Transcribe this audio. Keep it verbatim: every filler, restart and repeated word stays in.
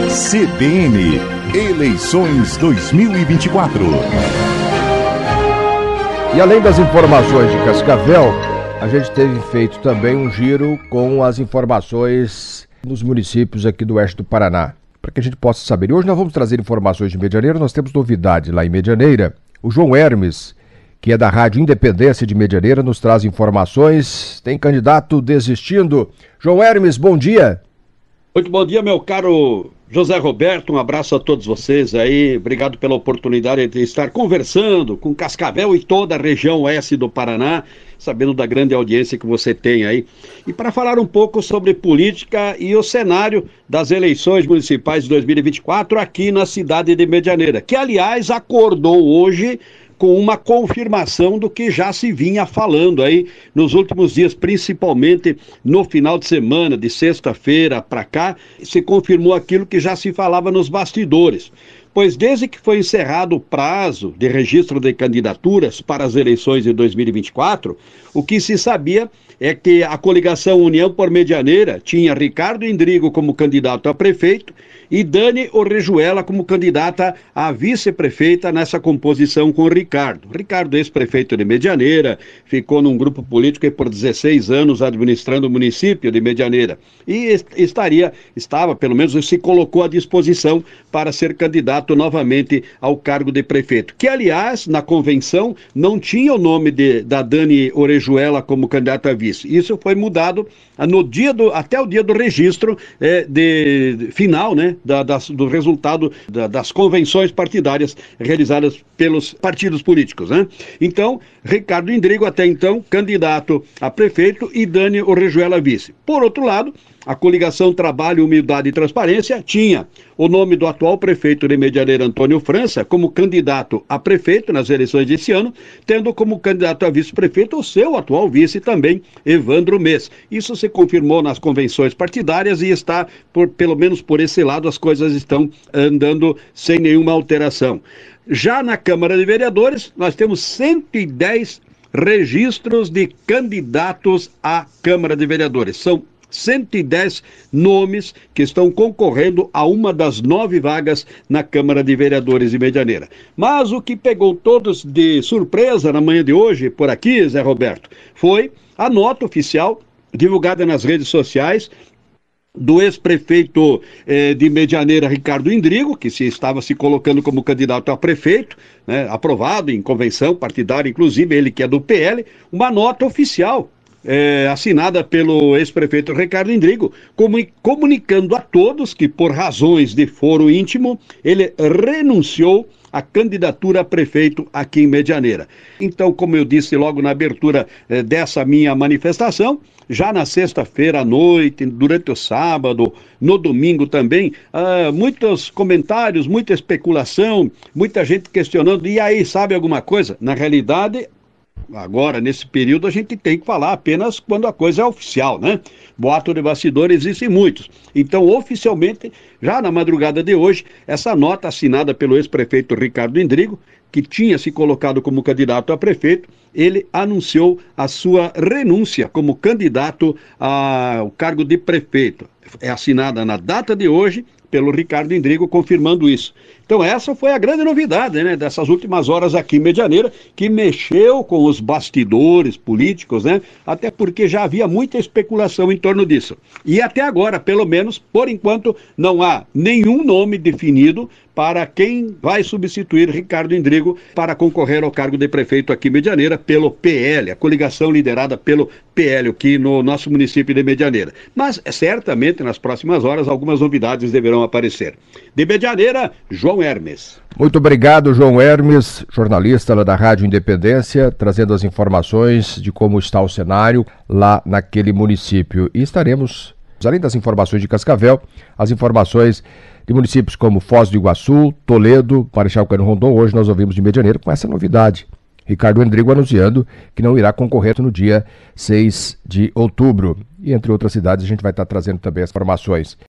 C B N, eleições dois mil e vinte e quatro. E além das informações de Cascavel, a gente teve feito também um giro com as informações nos municípios aqui do oeste do Paraná, para que a gente possa saber. E hoje nós vamos trazer informações de Medianeira. Nós temos novidade lá em Medianeira. O João Hermes, que é da Rádio Independência de Medianeira, nos traz informações. Tem candidato desistindo. João Hermes, bom dia. Muito bom dia, meu caro José Roberto. Um abraço a todos vocês aí. Obrigado pela oportunidade de estar conversando com Cascavel e toda a região oeste do Paraná, sabendo da grande audiência que você tem aí. E para falar um pouco sobre política e o cenário das eleições municipais de dois mil e vinte e quatro aqui na cidade de Medianeira, que aliás acordou hoje com uma confirmação do que já se vinha falando aí nos últimos dias, principalmente no final de semana, de sexta-feira para cá, se confirmou aquilo que já se falava nos bastidores. Pois desde que foi encerrado o prazo de registro de candidaturas para as eleições de dois mil e vinte e quatro, o que se sabia é que a coligação União por Medianeira tinha Ricardo Indrigo como candidato a prefeito e Dani Orejuela como candidata a vice-prefeita nessa composição com o Ricardo. Ricardo, ex-prefeito de Medianeira, ficou num grupo político e por dezesseis anos administrando o município de Medianeira e estaria, estava, pelo menos se colocou à disposição para ser candidato novamente ao cargo de prefeito, que aliás, na convenção, não tinha o nome de, da Dani Orejuela como candidata a vice. Isso foi mudado no dia do, até o dia do registro é, de, de final, né? Da, das, do resultado da, das convenções partidárias realizadas pelos partidos políticos, né? Então, Ricardo Indrigo, até então, candidato a prefeito e Dani Orejuela vice. Por outro lado, a coligação Trabalho, Humildade e Transparência tinha o nome do atual prefeito de Medianeira, Antônio França, como candidato a prefeito nas eleições desse ano, tendo como candidato a vice-prefeito o seu atual vice também, Evandro Mês. Isso se confirmou nas convenções partidárias e está, por, pelo menos por esse lado, as coisas estão andando sem nenhuma alteração. Já na Câmara de Vereadores, nós temos cento e dez registros de candidatos à Câmara de Vereadores. São cento e dez nomes que estão concorrendo a uma das nove vagas na Câmara de Vereadores de Medianeira. Mas o que pegou todos de surpresa na manhã de hoje, por aqui, Zé Roberto, foi a nota oficial divulgada nas redes sociais do ex-prefeito eh, de Medianeira, Ricardo Indrigo, que se estava se colocando como candidato a prefeito, né, aprovado em convenção partidária, inclusive ele que é do P L, uma nota oficial É, assinada pelo ex-prefeito Ricardo Indrigo, comunicando a todos que, por razões de foro íntimo, ele renunciou à candidatura a prefeito aqui em Medianeira. Então, como eu disse logo na abertura eh, dessa minha manifestação, já na sexta-feira à noite, durante o sábado, no domingo também, ah, muitos comentários, muita especulação, muita gente questionando, e aí, sabe alguma coisa? Na realidade, agora, nesse período, a gente tem que falar apenas quando a coisa é oficial, né? Boato de bastidores existem muitos. Então, oficialmente, já na madrugada de hoje, essa nota assinada pelo ex-prefeito Ricardo Indrigo, que tinha se colocado como candidato a prefeito, ele anunciou a sua renúncia como candidato ao cargo de prefeito. É assinada na data de hoje pelo Ricardo Indrigo, confirmando isso. Então essa foi a grande novidade, né, dessas últimas horas aqui em Medianeira, que mexeu com os bastidores políticos, né, até porque já havia muita especulação em torno disso. E até agora, pelo menos, por enquanto, não há nenhum nome definido para quem vai substituir Ricardo Indrigo para concorrer ao cargo de prefeito aqui em Medianeira pelo P L, a coligação liderada pelo P L aqui no nosso município de Medianeira. Mas certamente nas próximas horas algumas novidades deverão aparecer. De Medianeira, João Hermes. Muito obrigado, João Hermes, jornalista lá da Rádio Independência, trazendo as informações de como está o cenário lá naquele município. E estaremos, além das informações de Cascavel, as informações de municípios como Foz do Iguaçu, Toledo, Marechal Cândido Rondon. Hoje nós ouvimos de Medianeira com essa novidade. Ricardo Indrigo anunciando que não irá concorrer no dia seis de outubro. E entre outras cidades a gente vai estar trazendo também as informações.